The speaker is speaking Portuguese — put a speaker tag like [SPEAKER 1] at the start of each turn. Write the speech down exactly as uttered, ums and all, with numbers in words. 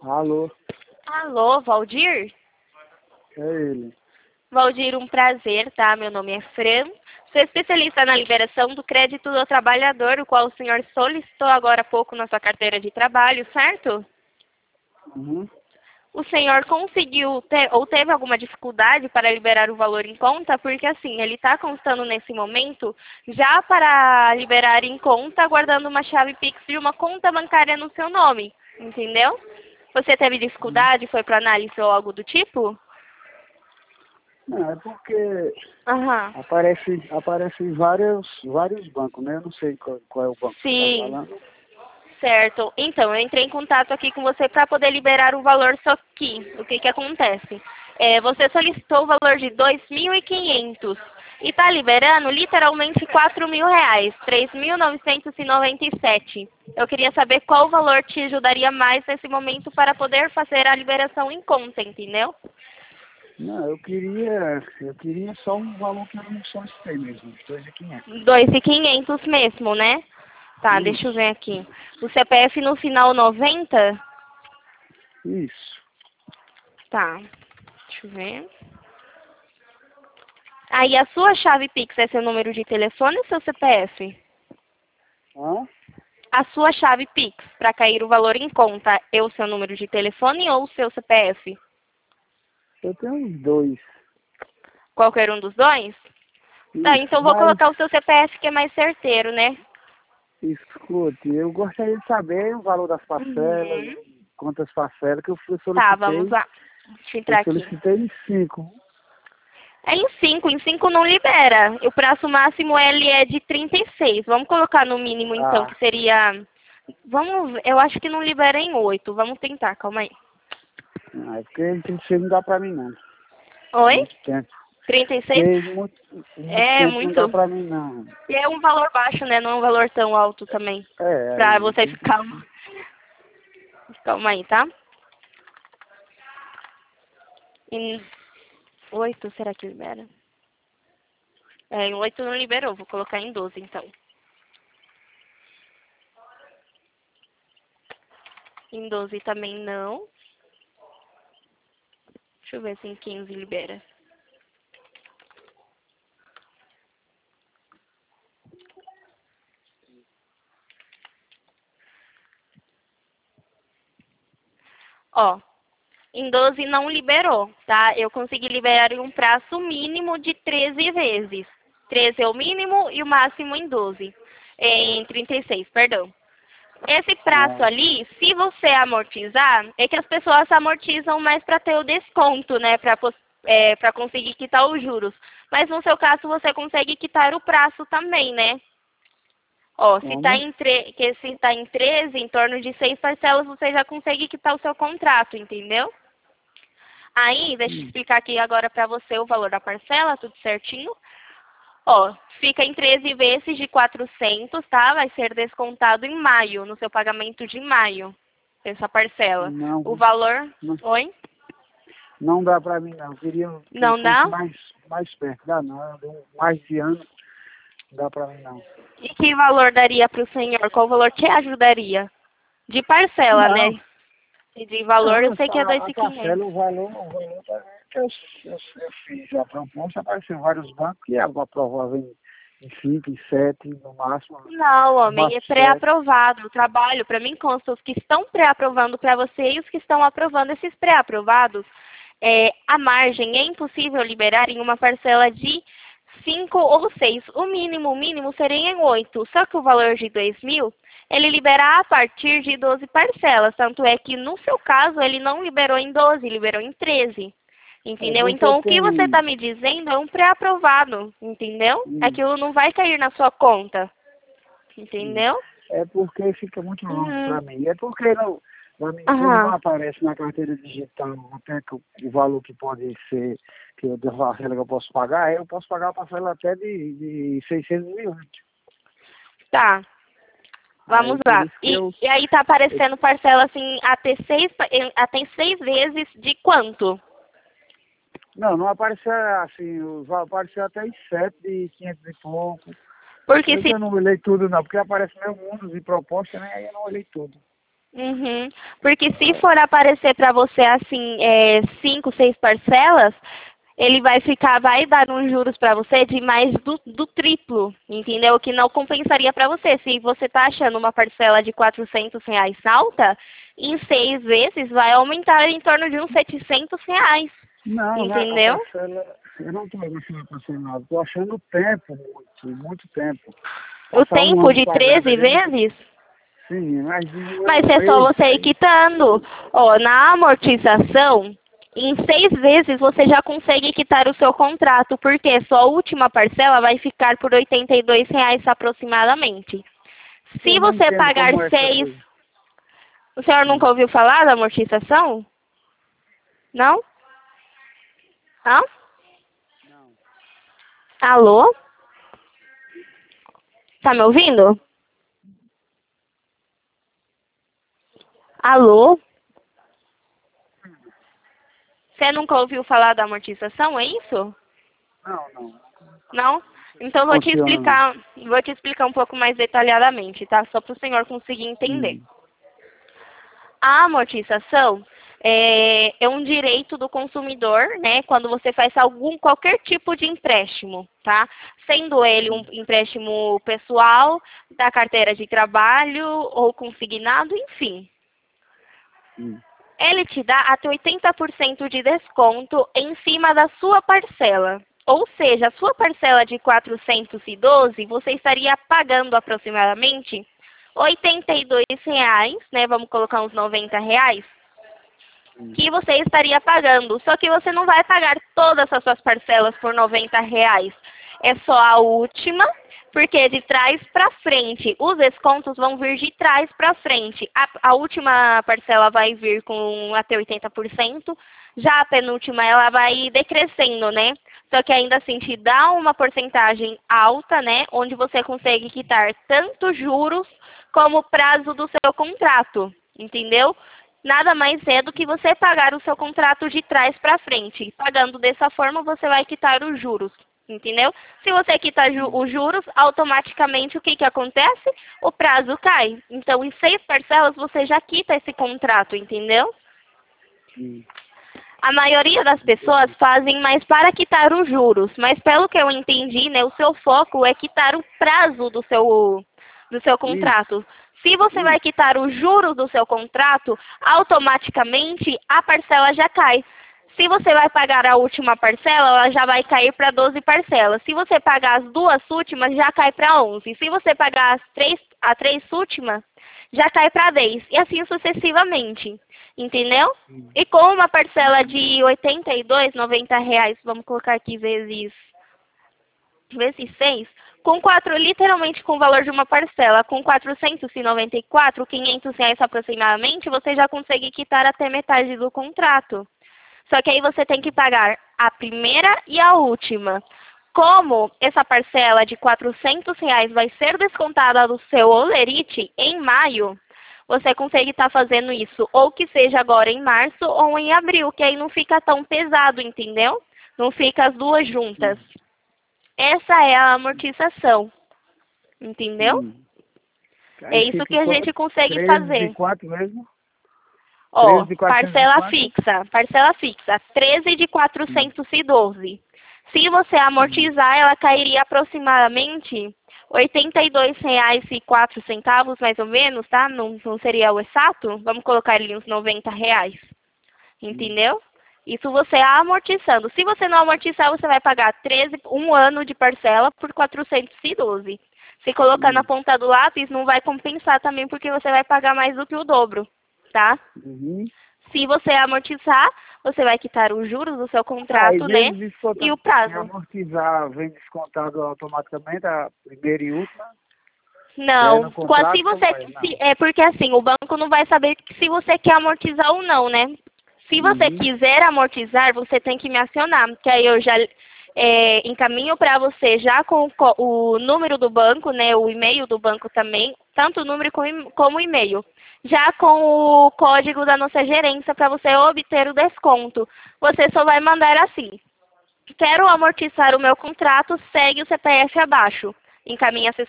[SPEAKER 1] Alô,
[SPEAKER 2] Alô, Valdir?
[SPEAKER 1] é ele.
[SPEAKER 2] Valdir, um prazer, tá? Meu nome é Fran. Sou especialista na liberação do crédito do trabalhador, o qual o senhor solicitou agora há pouco na sua carteira de trabalho, certo?
[SPEAKER 1] Uhum.
[SPEAKER 2] O senhor conseguiu ter, ou teve alguma dificuldade para liberar o valor em conta? Porque assim, ele está constando nesse momento já para liberar em conta, guardando uma chave Pix de uma conta bancária no seu nome, entendeu? Você teve
[SPEAKER 1] Uhum.
[SPEAKER 2] dificuldade, foi para análise ou algo do tipo?
[SPEAKER 1] Não, é porque
[SPEAKER 2] Aham.
[SPEAKER 1] aparece, aparece vários, vários bancos, né? Eu não sei qual, qual é o banco que você está
[SPEAKER 2] Sim,
[SPEAKER 1] falando.
[SPEAKER 2] certo. Então, eu entrei em contato aqui com você para poder liberar o valor, só que o que que acontece? É, você solicitou o valor de dois mil e quinhentos e está liberando literalmente quatro mil reais, três mil novecentos e noventa e sete. Eu queria saber qual valor te ajudaria mais nesse momento para poder fazer a liberação em conta, entendeu?
[SPEAKER 1] Não, eu queria, eu queria só um valor que eu não solicitei mesmo, os dois mil e quinhentos.
[SPEAKER 2] dois mil e quinhentos mesmo, né? Tá, deixa eu
[SPEAKER 1] Isso,
[SPEAKER 2] ver aqui. O C P F no final noventa?
[SPEAKER 1] isso.
[SPEAKER 2] Tá, deixa eu ver. Aí a sua chave Pix é seu número de telefone ou seu C P F?
[SPEAKER 1] Hã?
[SPEAKER 2] A sua chave Pix, para cair o valor em conta, é o seu número de telefone ou o seu C P F?
[SPEAKER 1] Eu tenho os dois.
[SPEAKER 2] Qualquer um dos dois? Tá,
[SPEAKER 1] Isso,
[SPEAKER 2] então eu vou
[SPEAKER 1] mas,
[SPEAKER 2] colocar o seu C P F que é mais certeiro, né?
[SPEAKER 1] escute, eu gostaria de saber o valor das parcelas,
[SPEAKER 2] Uhum.
[SPEAKER 1] quantas parcelas que eu fui-
[SPEAKER 2] Tá, vamos
[SPEAKER 1] solicitei.
[SPEAKER 2] lá. Deixa eu
[SPEAKER 1] Eu
[SPEAKER 2] entrar aqui.
[SPEAKER 1] solicitei em cinco.
[SPEAKER 2] É em cinco, em cinco não libera. O prazo máximo ele é de trinta e seis. Vamos colocar no mínimo então,
[SPEAKER 1] Ah,
[SPEAKER 2] que seria... Vamos ver, eu acho que não libera em oito. Vamos tentar, calma aí.
[SPEAKER 1] ah, é porque trinta e seis não dá pra mim não.
[SPEAKER 2] Oi?
[SPEAKER 1] Muito tempo.
[SPEAKER 2] trinta e seis?
[SPEAKER 1] Porque muito, muito
[SPEAKER 2] É
[SPEAKER 1] tempo não dá
[SPEAKER 2] muito.
[SPEAKER 1] pra mim não.
[SPEAKER 2] E é um valor baixo, né? Não é um valor tão alto também.
[SPEAKER 1] É,
[SPEAKER 2] Pra
[SPEAKER 1] aí,
[SPEAKER 2] você
[SPEAKER 1] trinta e
[SPEAKER 2] ficar...
[SPEAKER 1] cinco.
[SPEAKER 2] Calma aí, tá? Em oito, será que libera? É, em oito não liberou. Vou colocar em doze, então. Em doze também não. Deixa eu ver se em quinze libera. Ó, em doze não liberou, tá? Eu consegui liberar em um prazo mínimo de treze vezes. treze é o mínimo e o máximo em doze. Em trinta e seis, perdão. Esse prazo
[SPEAKER 1] Ah,
[SPEAKER 2] ali, se você amortizar, é que as pessoas amortizam mais para ter o desconto, né? Para é, para conseguir quitar os juros. Mas no seu caso, você consegue quitar o prazo também, né? Ó, se está
[SPEAKER 1] como?
[SPEAKER 2] em, tre que se tá em treze, em torno de seis parcelas, você já consegue quitar o seu contrato, entendeu? Aí, deixa eu
[SPEAKER 1] Hum.
[SPEAKER 2] explicar aqui agora para você o valor da parcela, tudo certinho. Ó, fica em treze vezes de quatrocentos, tá? Vai ser descontado em maio, no seu pagamento de maio, essa parcela.
[SPEAKER 1] Não,
[SPEAKER 2] O valor...
[SPEAKER 1] não,
[SPEAKER 2] Oi?
[SPEAKER 1] não dá pra mim não. Eu queria que
[SPEAKER 2] Não
[SPEAKER 1] fosse
[SPEAKER 2] dá?
[SPEAKER 1] mais, mais perto. Dá não, deu mais de ano, não dá pra mim não.
[SPEAKER 2] E que valor daria para o senhor? Qual valor te ajudaria? De parcela,
[SPEAKER 1] Não,
[SPEAKER 2] né? E de valor
[SPEAKER 1] não,
[SPEAKER 2] eu sei que é
[SPEAKER 1] a,
[SPEAKER 2] dois
[SPEAKER 1] a
[SPEAKER 2] mil e
[SPEAKER 1] parcela,
[SPEAKER 2] quinhentos.
[SPEAKER 1] o valor, o valor tá- que eu, eu, eu fiz a proposta, apareceu vários bancos que aprovavam em, em cinco, em sete, no máximo,
[SPEAKER 2] Não,
[SPEAKER 1] no
[SPEAKER 2] homem, é
[SPEAKER 1] máximo sete.
[SPEAKER 2] pré-aprovado. O trabalho, para mim, consta os que estão pré-aprovando para você e os que estão aprovando. Esses pré-aprovados, é, a margem é impossível liberar em uma parcela de cinco ou seis. O mínimo, o mínimo seria em oito. Só que o valor de dois mil, ele libera a partir de doze parcelas. Tanto é que, no seu caso, ele não liberou em doze, liberou em treze.
[SPEAKER 1] É
[SPEAKER 2] Entendeu?
[SPEAKER 1] porque
[SPEAKER 2] Então, o que você está
[SPEAKER 1] tem.
[SPEAKER 2] me dizendo é um pré-aprovado, entendeu?
[SPEAKER 1] hum,
[SPEAKER 2] Aquilo não vai cair na sua conta,
[SPEAKER 1] hum,
[SPEAKER 2] entendeu?
[SPEAKER 1] É porque fica muito longe
[SPEAKER 2] Uhum.
[SPEAKER 1] para mim. É porque não, pra mim, como não
[SPEAKER 2] Aham.
[SPEAKER 1] aparece na carteira digital até que o, o valor que pode ser, que eu, da parcela que eu posso pagar, eu posso pagar a parcela até de, de seiscentos mil.
[SPEAKER 2] Tá,
[SPEAKER 1] Aí
[SPEAKER 2] vamos
[SPEAKER 1] por
[SPEAKER 2] lá.
[SPEAKER 1] isso que
[SPEAKER 2] E,
[SPEAKER 1] eu,
[SPEAKER 2] e aí tá
[SPEAKER 1] eu.
[SPEAKER 2] aparecendo parcela assim até seis, pa- em- até seis vezes de quanto?
[SPEAKER 1] Não, não apareceu assim, os- apareceu até em sete de quinhentos e pouco.
[SPEAKER 2] Porque
[SPEAKER 1] Eu que
[SPEAKER 2] se
[SPEAKER 1] eu não olhei tudo não, porque aparece meio mundos e propostas, né? Aí eu não olhei tudo.
[SPEAKER 2] Uhum. Porque se for aparecer para você assim, é, cinco, seis parcelas, ele vai ficar, vai dar uns juros para você de mais do, do triplo, entendeu? Que não compensaria para você. Se você está achando uma parcela de quatrocentos reais alta, em seis vezes vai aumentar em torno de uns setecentos reais,
[SPEAKER 1] Não, né, a
[SPEAKER 2] entendeu?
[SPEAKER 1] parcela, eu não estou achando a parcela nada, estou achando tempo, muito, muito tempo.
[SPEAKER 2] O
[SPEAKER 1] Passar um
[SPEAKER 2] tempo
[SPEAKER 1] ano
[SPEAKER 2] de
[SPEAKER 1] pagando
[SPEAKER 2] treze
[SPEAKER 1] aí,
[SPEAKER 2] vezes.
[SPEAKER 1] sim, mas de um
[SPEAKER 2] Mas
[SPEAKER 1] ano
[SPEAKER 2] é só
[SPEAKER 1] vezes
[SPEAKER 2] você ir
[SPEAKER 1] aí.
[SPEAKER 2] quitando. Ó, na amortização, em seis vezes você já consegue quitar o seu contrato, porque sua última parcela vai ficar por oitenta e dois reais aproximadamente. Se
[SPEAKER 1] Eu não
[SPEAKER 2] você
[SPEAKER 1] entendo
[SPEAKER 2] pagar
[SPEAKER 1] como é essa
[SPEAKER 2] seis,
[SPEAKER 1] coisa.
[SPEAKER 2] o senhor
[SPEAKER 1] Hum.
[SPEAKER 2] nunca ouviu falar da amortização? Não? Não? Alô? Tá me ouvindo? Alô? Você nunca ouviu falar da amortização, é isso?
[SPEAKER 1] Não, não.
[SPEAKER 2] Não? Então vou te
[SPEAKER 1] Funciona.
[SPEAKER 2] explicar, vou te explicar um pouco mais detalhadamente, tá? Só para o senhor conseguir entender.
[SPEAKER 1] Hum.
[SPEAKER 2] A amortização é, é um direito do consumidor, né, quando você faz algum, qualquer tipo de empréstimo, tá? Sendo ele um empréstimo pessoal, da carteira de trabalho ou consignado, enfim.
[SPEAKER 1] Hum.
[SPEAKER 2] Ele te dá até oitenta por cento de desconto em cima da sua parcela. Ou seja, a sua parcela de quatrocentos e doze, você estaria pagando aproximadamente oitenta e dois reais, né? Vamos colocar uns noventa reais, que você estaria pagando. Só que você não vai pagar todas as suas parcelas por noventa reais. É só a última, porque de trás para frente, os descontos vão vir de trás para frente. A, a última parcela vai vir com até oitenta por cento, já a penúltima ela vai decrescendo, né? Só que ainda assim te dá uma porcentagem alta, né? Onde você consegue quitar tanto juros como o prazo do seu contrato, entendeu? Nada mais é do que você pagar o seu contrato de trás para frente. Pagando dessa forma, você vai quitar os juros, entendeu? Se você quitar ju os juros, automaticamente o que, que acontece? O prazo cai. Então, em seis parcelas, você já quita esse contrato, entendeu?
[SPEAKER 1] Hum.
[SPEAKER 2] A maioria das pessoas fazem mais para quitar os juros, mas pelo que eu entendi, né, o seu foco é quitar o prazo do seu, do seu
[SPEAKER 1] Isso,
[SPEAKER 2] contrato. Se você vai
[SPEAKER 1] isso.
[SPEAKER 2] quitar os juros do seu contrato, automaticamente a parcela já cai. Se você vai pagar a última parcela, ela já vai cair para doze parcelas. Se você pagar as duas últimas, já cai para onze. Se você pagar as três, as três últimas, já cai para dez. E assim sucessivamente. Entendeu? E com uma parcela de oitenta e dois, noventa reais, vamos colocar aqui vezes, vezes seis, com quatro, literalmente com o valor de uma parcela, com quatrocentos e noventa e quatro, quinhentos reais aproximadamente, você já consegue quitar até metade do contrato. Só que aí você tem que pagar a primeira e a última. Como essa parcela de quatrocentos reais vai ser descontada do seu holerite em maio, você consegue estar fazendo isso, ou que seja agora em março ou em abril, que aí não fica tão pesado, entendeu? Não fica as duas juntas. Essa é a amortização, entendeu?
[SPEAKER 1] Hum.
[SPEAKER 2] É
[SPEAKER 1] Aí
[SPEAKER 2] isso
[SPEAKER 1] fica
[SPEAKER 2] que a
[SPEAKER 1] quanto?
[SPEAKER 2] gente consegue
[SPEAKER 1] treze de
[SPEAKER 2] fazer.
[SPEAKER 1] quatro mesmo?
[SPEAKER 2] Ó,
[SPEAKER 1] treze de quatrocentos e
[SPEAKER 2] parcela
[SPEAKER 1] quatro?
[SPEAKER 2] fixa, parcela fixa, treze de
[SPEAKER 1] Hum.
[SPEAKER 2] quatrocentos e doze. Se você
[SPEAKER 1] Hum.
[SPEAKER 2] amortizar, ela cairia aproximadamente oitenta e dois reais e quatro centavos, mais ou menos, tá? Não, não seria o exato? Vamos colocar ali uns noventa reais,
[SPEAKER 1] Hum.
[SPEAKER 2] entendeu? Isso você amortizando. Se você não amortizar, você vai pagar treze, um ano de parcela por quatrocentos e doze. Se colocar na
[SPEAKER 1] Hum.
[SPEAKER 2] ponta do lápis, não vai compensar também, porque você vai pagar mais do que o dobro, tá?
[SPEAKER 1] Uhum.
[SPEAKER 2] Se você amortizar, você vai quitar os juros do seu
[SPEAKER 1] Aí
[SPEAKER 2] contrato, né?
[SPEAKER 1] mesmo
[SPEAKER 2] E o
[SPEAKER 1] descontando, se
[SPEAKER 2] prazo.
[SPEAKER 1] amortizar, vem descontado automaticamente a primeira e última, que é no
[SPEAKER 2] Não, quase se
[SPEAKER 1] contrato,
[SPEAKER 2] você,
[SPEAKER 1] como é?
[SPEAKER 2] se-
[SPEAKER 1] Não.
[SPEAKER 2] é porque assim, o banco não vai saber se você quer amortizar ou não, né? Se você
[SPEAKER 1] Uhum.
[SPEAKER 2] quiser amortizar, você tem que me acionar, que aí eu já é, encaminho para você já com o, co- o número do banco, né? O e-mail do banco também, tanto o número como e- como o e-mail. Já com o código da nossa gerência para você obter o desconto. Você só vai mandar assim: quero amortizar o meu contrato, segue o C P F abaixo. Encaminha